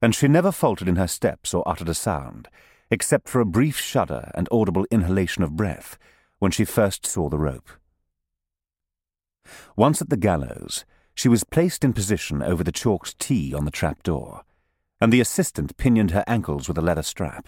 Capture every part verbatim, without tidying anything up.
and she never faltered in her steps or uttered a sound, except for a brief shudder and audible inhalation of breath when she first saw the rope. Once at the gallows, she was placed in position over the chalked T on the trapdoor, and the assistant pinioned her ankles with a leather strap.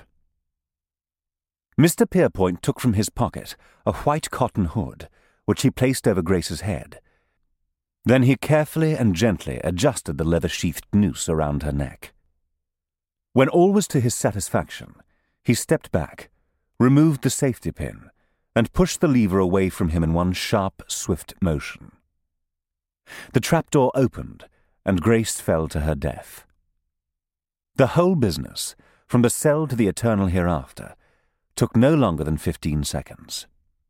Mister Pierpoint took from his pocket a white cotton hood, which he placed over Grace's head. Then he carefully and gently adjusted the leather-sheathed noose around her neck. When all was to his satisfaction, he stepped back, removed the safety pin, and pushed the lever away from him in one sharp, swift motion. The trapdoor opened, and Grace fell to her death. The whole business, from the cell to the eternal hereafter, took no longer than fifteen seconds.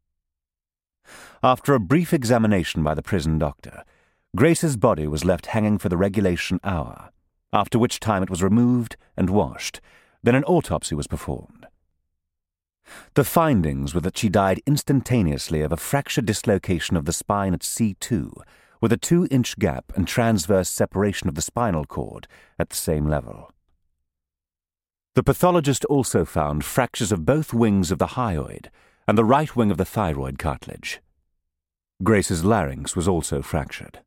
After a brief examination by the prison doctor, Grace's body was left hanging for the regulation hour, after which time it was removed and washed. Then an autopsy was performed. The findings were that she died instantaneously of a fracture dislocation of the spine at C two, with a two-inch gap and transverse separation of the spinal cord at the same level. The pathologist also found fractures of both wings of the hyoid and the right wing of the thyroid cartilage. Grace's larynx was also fractured.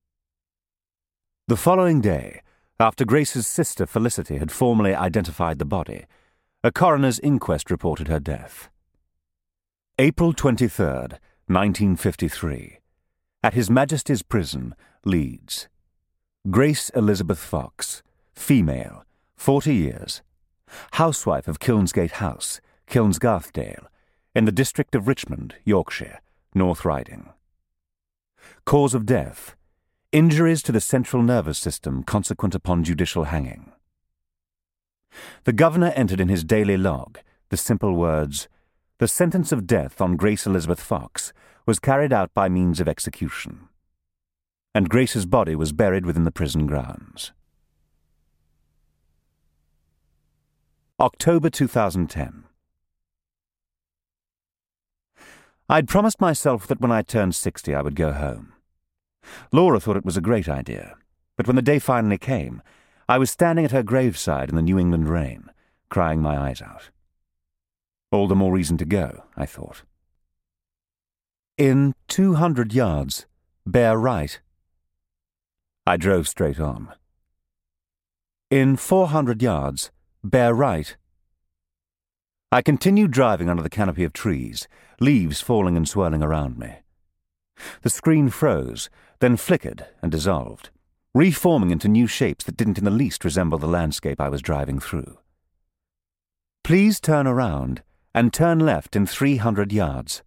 The following day, after Grace's sister Felicity had formally identified the body, a coroner's inquest reported her death. April twenty-third, nineteen fifty-three. At His Majesty's Prison, Leeds. Grace Elizabeth Fox, female, forty years, housewife of Kilnsgate House, Kilnsgarthdale, in the district of Richmond, Yorkshire, North Riding. Cause of death: injuries to the central nervous system consequent upon judicial hanging. The governor entered in his daily log the simple words, "The sentence of death on Grace Elizabeth Fox was carried out by means of execution," and Grace's body was buried within the prison grounds. October two thousand ten. I'd promised myself that when I turned sixty I would go home. Laura thought it was a great idea, but when the day finally came, I was standing at her graveside in the New England rain, crying my eyes out. All the more reason to go, I thought. In two hundred yards, bear right. I drove straight on. In four hundred yards, bear right. I continued driving under the canopy of trees, leaves falling and swirling around me. The screen froze, then flickered and dissolved, reforming into new shapes that didn't in the least resemble the landscape I was driving through. Please turn around and turn left in three hundred yards.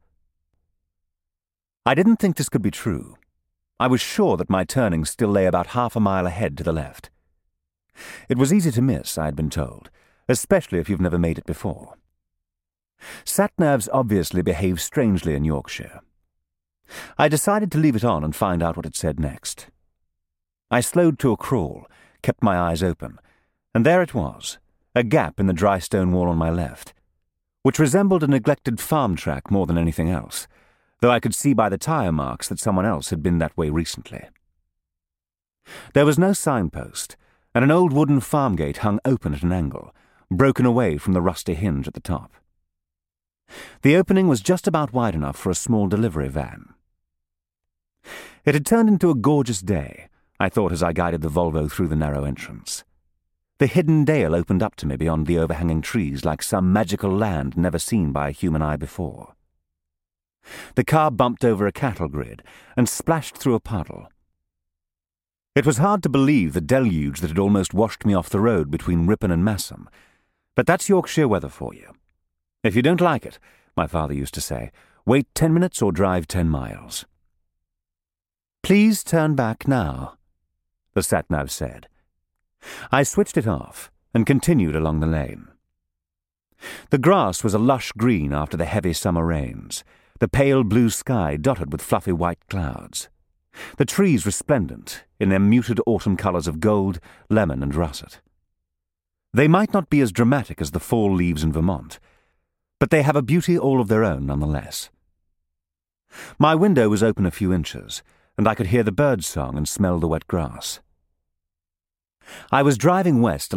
I didn't think this could be true. I was sure that my turning still lay about half a mile ahead to the left. It was easy to miss, I had been told, especially if you've never made it before. Sat-navs obviously behave strangely in Yorkshire. I decided to leave it on and find out what it said next. I slowed to a crawl, kept my eyes open, and there it was, a gap in the dry stone wall on my left, which resembled a neglected farm track more than anything else, though I could see by the tire marks that someone else had been that way recently. There was no signpost, and an old wooden farm gate hung open at an angle, broken away from the rusty hinge at the top. The opening was just about wide enough for a small delivery van. It had turned into a gorgeous day, I thought as I guided the Volvo through the narrow entrance. The hidden dale opened up to me beyond the overhanging trees like some magical land never seen by a human eye before. The car bumped over a cattle grid and splashed through a puddle. It was hard to believe the deluge that had almost washed me off the road between Ripon and Massam, but that's Yorkshire weather for you. If you don't like it, my father used to say, wait ten minutes or drive ten miles. Please turn back now, the sat-nav said. I switched it off and continued along the lane. The grass was a lush green after the heavy summer rains, the pale blue sky dotted with fluffy white clouds, the trees resplendent in their muted autumn colours of gold, lemon and russet. They might not be as dramatic as the fall leaves in Vermont, but they have a beauty all of their own nonetheless. My window was open a few inches, and I could hear the birds' song and smell the wet grass. I was driving west